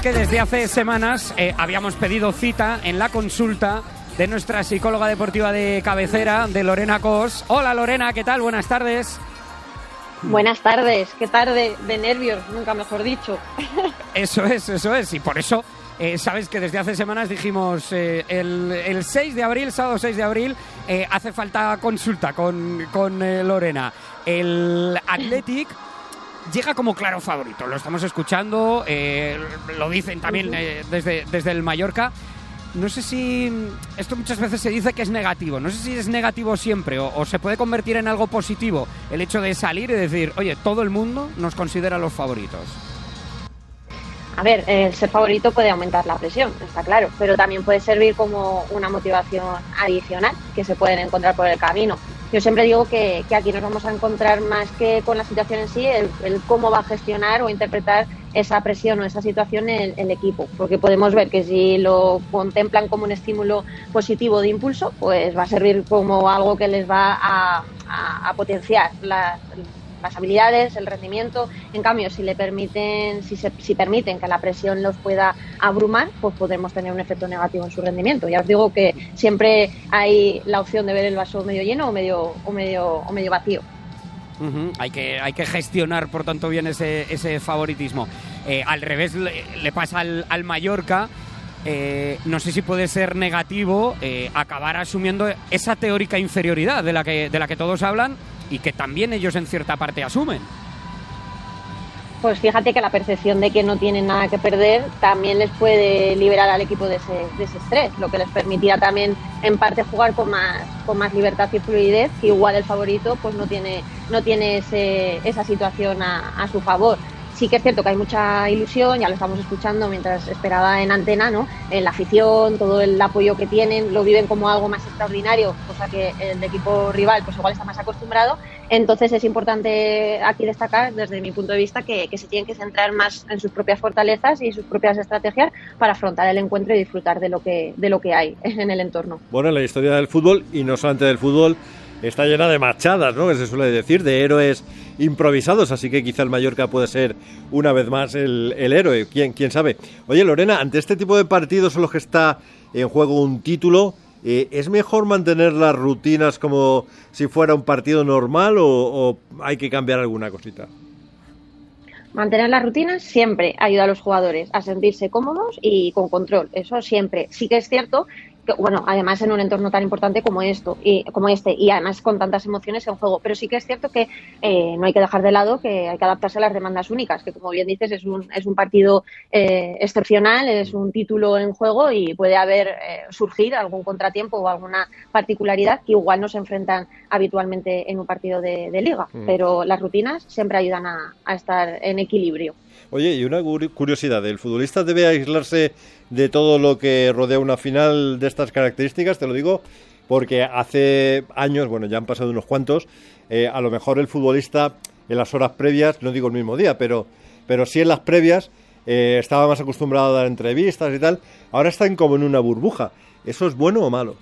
porque desde hace semanas habíamos pedido cita en la consulta de nuestra psicóloga deportiva de cabecera, de Lorena Cos. Hola Lorena, ¿qué tal? Buenas tardes. Buenas tardes, qué tarde de nervios, nunca mejor dicho. Eso es, y por eso sabes que desde hace semanas dijimos el 6 de abril, sábado 6 de abril, hace falta consulta con Lorena. El Athletic llega como claro favorito, lo estamos escuchando, lo dicen también desde el Mallorca. No sé si esto muchas veces se dice que es negativo, no sé si es negativo siempre o se puede convertir en algo positivo el hecho de salir y decir, oye, todo el mundo nos considera los favoritos. A ver, el ser favorito puede aumentar la presión, está claro, pero también puede servir como una motivación adicional que se pueden encontrar por el camino. Yo siempre digo que aquí nos vamos a encontrar más que con la situación en sí, el cómo va a gestionar o interpretar esa presión o esa situación el equipo, porque podemos ver que si lo contemplan como un estímulo positivo de impulso, pues va a servir como algo que les va a potenciar las habilidades, el rendimiento. En cambio, si permiten que la presión los pueda abrumar, pues podremos tener un efecto negativo en su rendimiento. Ya os digo que siempre hay la opción de ver el vaso medio lleno o medio vacío. Hay que gestionar, por tanto, bien ese favoritismo. Al revés le pasa al Mallorca. No sé si puede ser negativo acabar asumiendo esa teórica inferioridad de la que todos hablan y que también ellos en cierta parte asumen. Pues fíjate que la percepción de que no tienen nada que perder también les puede liberar al equipo de ese estrés, lo que les permitirá también en parte jugar con más libertad y fluidez, que igual el favorito pues no tiene esa situación a su favor. Sí que es cierto que hay mucha ilusión, ya lo estamos escuchando mientras esperaba en antena, ¿no? En la afición, todo el apoyo que tienen, lo viven como algo más extraordinario, cosa que el equipo rival pues igual está más acostumbrado. Entonces es importante aquí destacar, desde mi punto de vista, que se tienen que centrar más en sus propias fortalezas y sus propias estrategias para afrontar el encuentro y disfrutar de lo que hay en el entorno. Bueno, la historia del fútbol, y no solamente del fútbol, está llena de machadas, ¿no? Que se suele decir, de héroes improvisados, así que quizá el Mallorca puede ser una vez más el héroe, ¿quién sabe? Oye, Lorena, ante este tipo de partidos en los que está en juego un título, ¿es mejor mantener las rutinas como si fuera un partido normal o hay que cambiar alguna cosita? Mantener las rutinas siempre ayuda a los jugadores a sentirse cómodos y con control, eso siempre. Sí que es cierto que, bueno, además en un entorno tan importante como este, y además con tantas emociones en juego, pero sí que es cierto que no hay que dejar de lado que hay que adaptarse a las demandas únicas, que como bien dices es un partido excepcional, es un título en juego y puede surgir algún contratiempo o alguna particularidad que igual no se enfrentan habitualmente en un partido de liga, pero las rutinas siempre ayudan a estar en equilibrio. Oye, y una curiosidad, ¿el futbolista debe aislarse de todo lo que rodea una final de estas características? Te lo digo porque hace años, bueno, ya han pasado unos cuantos, a lo mejor el futbolista en las horas previas, no digo el mismo día, pero sí en las previas, estaba más acostumbrado a dar entrevistas y tal, ahora están como en una burbuja. ¿Eso es bueno o malo?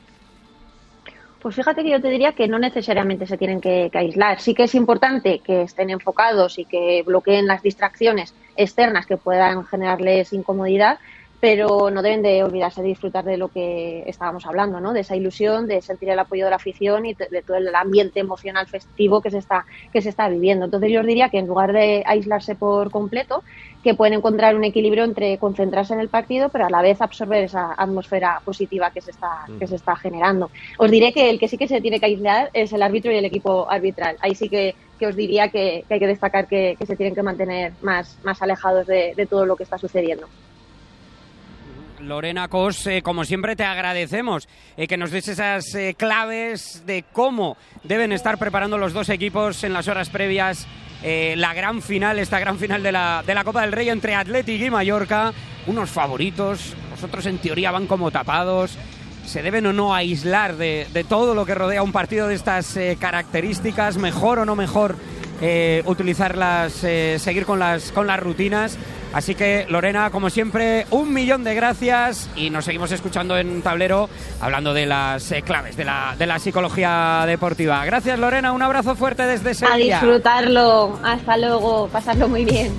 Pues fíjate que yo te diría que no necesariamente se tienen que aislar. Sí que es importante que estén enfocados y que bloqueen las distracciones externas que puedan generarles incomodidad, pero no deben de olvidarse de disfrutar de lo que estábamos hablando, ¿no? De esa ilusión, de sentir el apoyo de la afición y de todo el ambiente emocional festivo que se está viviendo. Entonces yo os diría que en lugar de aislarse por completo, que pueden encontrar un equilibrio entre concentrarse en el partido, pero a la vez absorber esa atmósfera positiva que se está generando. Os diré que el que sí que se tiene que aislar es el árbitro y el equipo arbitral. Ahí sí que os diría que hay que destacar que se tienen que mantener más alejados de todo lo que está sucediendo. Lorena Cos, como siempre te agradecemos que nos des esas claves de cómo deben estar preparando los dos equipos en las horas previas esta gran final de la Copa del Rey entre Athletic y Mallorca, unos favoritos, los otros en teoría van como tapados. ¿Se deben o no aislar de todo lo que rodea un partido de estas características? ¿Mejor o no mejor utilizarlas, seguir con las rutinas? Así que, Lorena, como siempre, 1.000.000 de gracias y nos seguimos escuchando en Tablero hablando de las claves de la psicología deportiva. Gracias, Lorena, un abrazo fuerte desde Sevilla. A disfrutarlo, hasta luego, pasarlo muy bien.